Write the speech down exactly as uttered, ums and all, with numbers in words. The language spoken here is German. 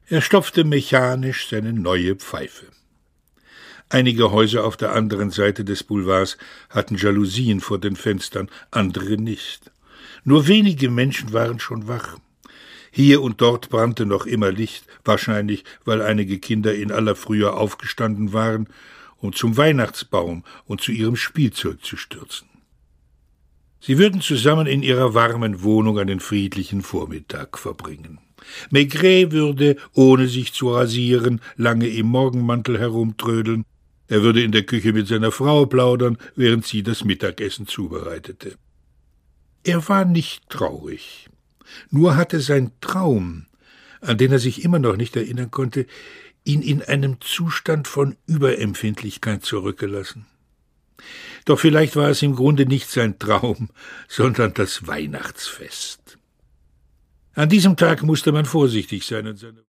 Er stopfte mechanisch seine neue Pfeife. Einige Häuser auf der anderen Seite des Boulevards hatten Jalousien vor den Fenstern, andere nicht. Nur wenige Menschen waren schon wach. Hier und dort brannte noch immer Licht, wahrscheinlich, weil einige Kinder in aller Frühe aufgestanden waren, um zum Weihnachtsbaum und zu ihrem Spielzeug zu stürzen. Sie würden zusammen in ihrer warmen Wohnung einen friedlichen Vormittag verbringen. Maigret würde, ohne sich zu rasieren, lange im Morgenmantel herumtrödeln. Er würde in der Küche mit seiner Frau plaudern, während sie das Mittagessen zubereitete. Er war nicht traurig. Nur hatte sein Traum, an den er sich immer noch nicht erinnern konnte, ihn in einem Zustand von Überempfindlichkeit zurückgelassen. Doch vielleicht war es im Grunde nicht sein Traum, sondern das Weihnachtsfest. An diesem Tag musste man vorsichtig sein und seine